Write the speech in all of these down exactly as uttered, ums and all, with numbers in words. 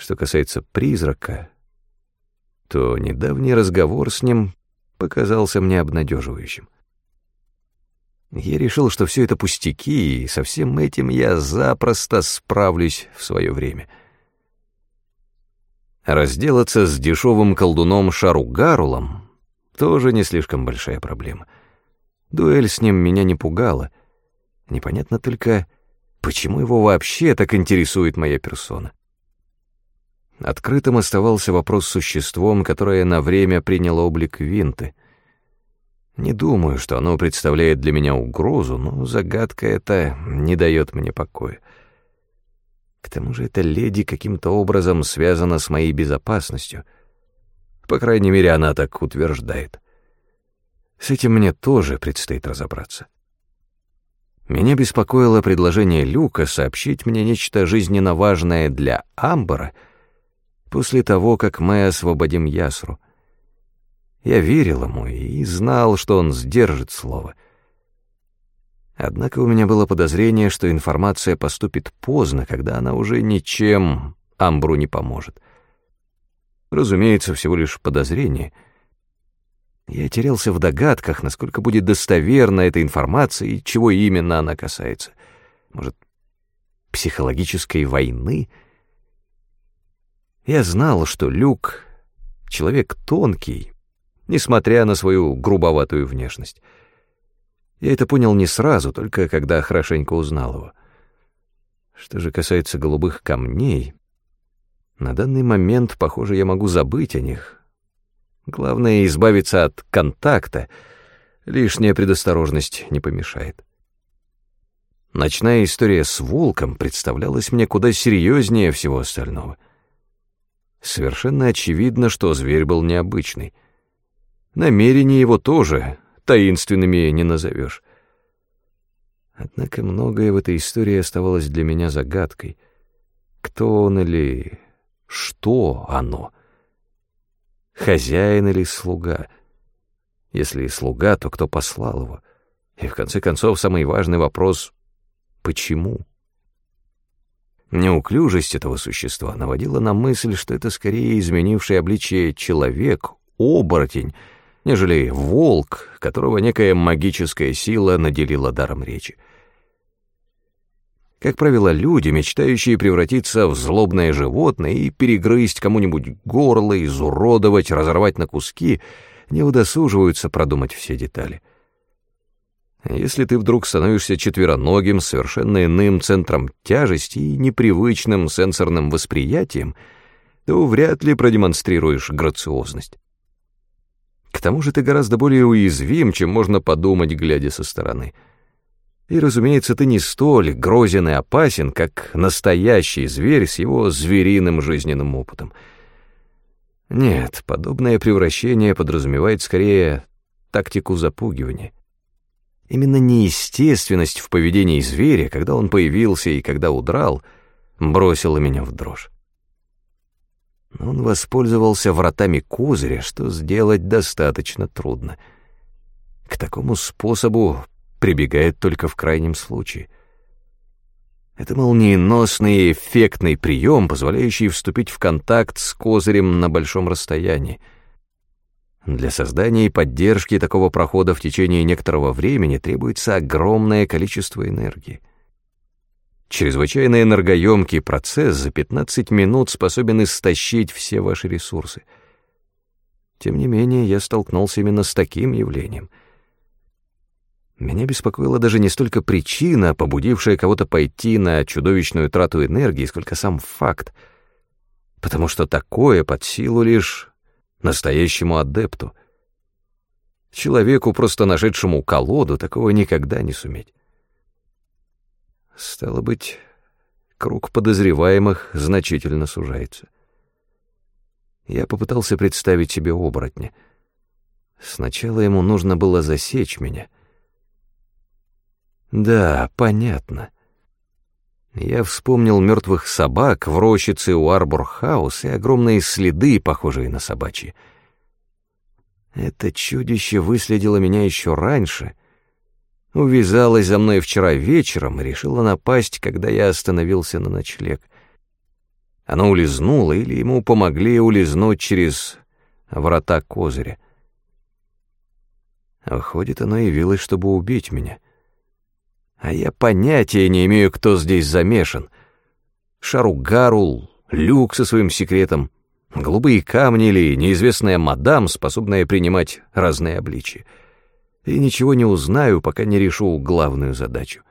Что касается призрака, то недавний разговор с ним показался мне обнадеживающим. Я решил, что все это пустяки, и со всем этим я запросто справлюсь в свое время. Разделаться с дешевым колдуном Шаругарулом тоже не слишком большая проблема. Дуэль с ним меня не пугала. Непонятно только, почему его вообще так интересует моя персона. Открытым оставался вопрос с существом, которое на время приняло облик Винты. Не думаю, что оно представляет для меня угрозу, но загадка эта не дает мне покоя. К тому же эта леди каким-то образом связана с моей безопасностью. По крайней мере, она так утверждает. С этим мне тоже предстоит разобраться. Меня беспокоило предложение Люка сообщить мне нечто жизненно важное для Амбара после того, как мы освободим Ясру. Я верил ему и знал, что он сдержит слово. Однако у меня было подозрение, что информация поступит поздно, когда она уже ничем Амбру не поможет. Разумеется, всего лишь подозрение. Я терялся в догадках, насколько будет достоверна эта информация и чего именно она касается. Может, психологической войны? Я знал, что Люк — человек тонкий, несмотря на свою грубоватую внешность. Я это понял не сразу, только когда хорошенько узнал его. Что же касается голубых камней, на данный момент, похоже, я могу забыть о них. Главное — избавиться от контакта, лишняя предосторожность не помешает. Ночная история с волком представлялась мне куда серьезнее всего остального. Совершенно очевидно, что зверь был необычный. Намерения его тоже таинственными не назовешь. Однако многое в этой истории оставалось для меня загадкой. Кто он или что оно? Хозяин или слуга? Если слуга, то кто послал его? И в конце концов самый важный вопрос — почему? Неуклюжесть этого существа наводила на мысль, что это скорее изменивший обличие человек, оборотень, нежели волк, которого некая магическая сила наделила даром речи. Как правило, люди, мечтающие превратиться в злобное животное и перегрызть кому-нибудь горло, изуродовать, разорвать на куски, не удосуживаются продумать все детали. Если ты вдруг становишься четвероногим, совершенно иным центром тяжести и непривычным сенсорным восприятием, то вряд ли продемонстрируешь грациозность. К тому же ты гораздо более уязвим, чем можно подумать, глядя со стороны. И, разумеется, ты не столь грозен и опасен, как настоящий зверь с его звериным жизненным опытом. Нет, подобное превращение подразумевает скорее тактику запугивания. Именно неестественность в поведении зверя, когда он появился и когда удрал, бросила меня в дрожь. Он воспользовался вратами козыря, что сделать достаточно трудно. К такому способу прибегает только в крайнем случае. Это молниеносный и эффектный прием, позволяющий вступить в контакт с козырем на большом расстоянии. Для создания и поддержки такого прохода в течение некоторого времени требуется огромное количество энергии. Чрезвычайно энергоемкий процесс за пятнадцать минут способен истощить все ваши ресурсы. Тем не менее, я столкнулся именно с таким явлением. Меня беспокоила даже не столько причина, побудившая кого-то пойти на чудовищную трату энергии, сколько сам факт, потому что такое под силу лишь настоящему адепту. Человеку, просто нашедшему колоду, такого никогда не суметь. Стало быть, круг подозреваемых значительно сужается. Я попытался представить себе оборотня. Сначала ему нужно было засечь меня. Да, понятно. Я вспомнил мертвых собак в рощице у Арбор-хаус и огромные следы, похожие на собачьи. Это чудище выследило меня еще раньше, увязалось за мной вчера вечером и решило напасть, когда я остановился на ночлег. Оно улизнуло или ему помогли улизнуть через врата козыря. Выходит, оно явилось, чтобы убить меня. А я понятия не имею, кто здесь замешан. Шаругарул, Люк со своим секретом, голубые камни или неизвестная мадам, способная принимать разные обличия. И ничего не узнаю, пока не решу главную задачу.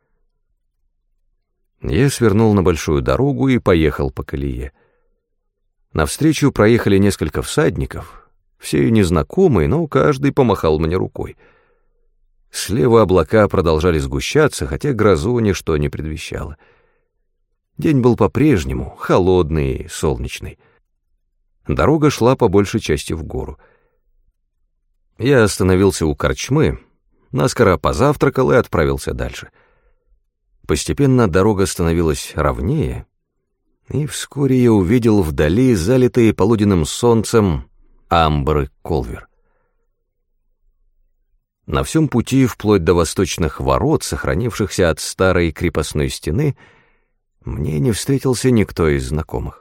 Я свернул на большую дорогу и поехал по колее. Навстречу проехали несколько всадников, все незнакомые, но каждый помахал мне рукой. Слева облака продолжали сгущаться, хотя грозу ничто не предвещало. День был по-прежнему холодный и солнечный. Дорога шла по большей части в гору. Я остановился у корчмы, наскоро позавтракал и отправился дальше. Постепенно дорога становилась ровнее, и вскоре я увидел вдали залитые полуденным солнцем амбры Колвер. На всем пути, вплоть до восточных ворот, сохранившихся от старой крепостной стены, мне не встретился никто из знакомых.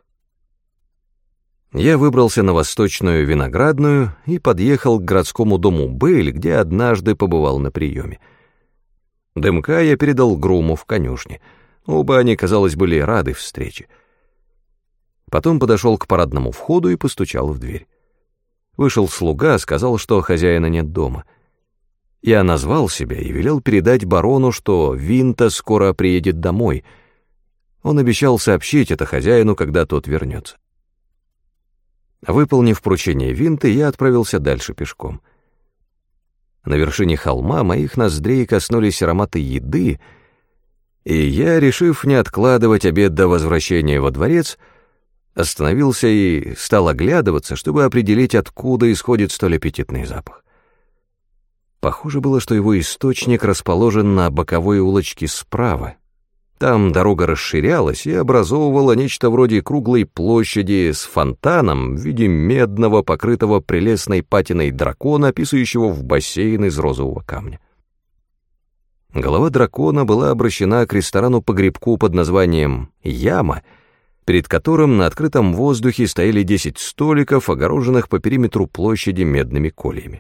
Я выбрался на Восточную Виноградную и подъехал к городскому дому Бэйль, где однажды побывал на приеме. Дымка я передал груму в конюшне. Оба они, казалось, были рады встрече. Потом подошел к парадному входу и постучал в дверь. Вышел слуга, сказал, что хозяина нет дома. Я назвал себя и велел передать барону, что Винта скоро приедет домой. Он обещал сообщить это хозяину, когда тот вернется. Выполнив поручение Винты, я отправился дальше пешком. На вершине холма моих ноздрей коснулись ароматы еды, и я, решив не откладывать обед до возвращения во дворец, остановился и стал оглядываться, чтобы определить, откуда исходит столь аппетитный запах. Похоже было, что его источник расположен на боковой улочке справа. Там дорога расширялась и образовывала нечто вроде круглой площади с фонтаном в виде медного, покрытого прелестной патиной дракона, писающего в бассейн из розового камня. Голова дракона была обращена к ресторану-погребку под названием «Яма», перед которым на открытом воздухе стояли десять столиков, огороженных по периметру площади медными кольями.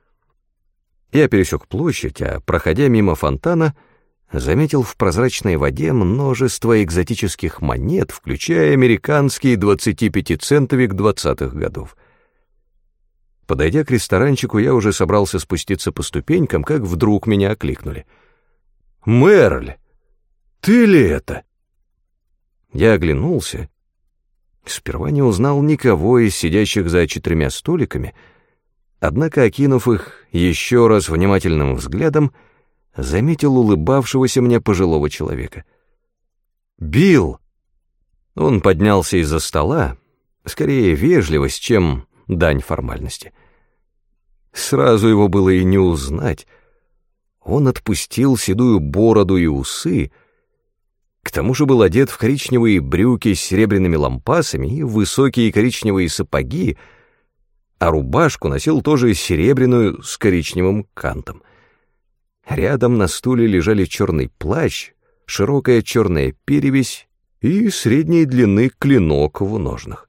Я пересек площадь, а, проходя мимо фонтана, заметил в прозрачной воде множество экзотических монет, включая американский двадцатипятицентовик двадцатых годов. Подойдя к ресторанчику, я уже собрался спуститься по ступенькам, как вдруг меня окликнули. «Мерль, ты ли это?» Я оглянулся. Сперва не узнал никого из сидящих за четырьмя столиками, однако, окинув их еще раз внимательным взглядом, заметил улыбавшегося мне пожилого человека. «Билл!» Он поднялся из-за стола, скорее вежливость, чем дань формальности. Сразу его было и не узнать. Он отпустил седую бороду и усы, к тому же был одет в коричневые брюки с серебряными лампасами и высокие коричневые сапоги, а рубашку носил тоже серебряную с коричневым кантом. Рядом на стуле лежали черный плащ, широкая черная перевязь и средней длины клинок в ножнах.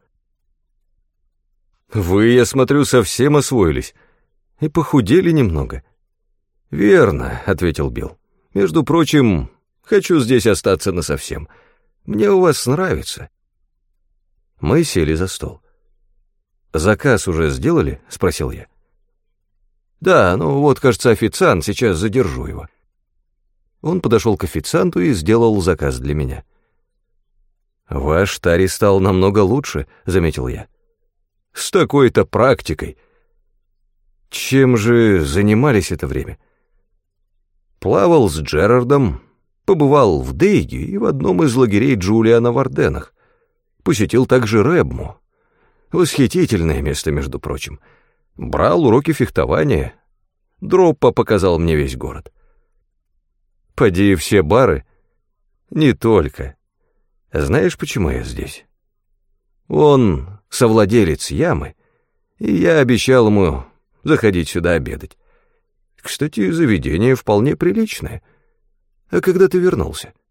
«Вы, я смотрю, совсем освоились и похудели немного». «Верно», — ответил Билл. «Между прочим, хочу здесь остаться насовсем. Мне у вас нравится». Мы сели за стол. «Заказ уже сделали?» — спросил я. «Да, ну вот, кажется, официант, сейчас задержу его». Он подошел к официанту и сделал заказ для меня. «Ваш тарий стал намного лучше», — заметил я. «С такой-то практикой». «Чем же занимались это время?» «Плавал с Джерардом, побывал в Дейге и в одном из лагерей Джулиана в Арденнах. Посетил также Рэбму. Восхитительное место, между прочим. Брал уроки фехтования. Дроппа показал мне весь город». «Поди, все бары?» «Не только. Знаешь, почему я здесь? Он совладелец ямы, и я обещал ему заходить сюда обедать. Кстати, заведение вполне приличное. А когда ты вернулся?»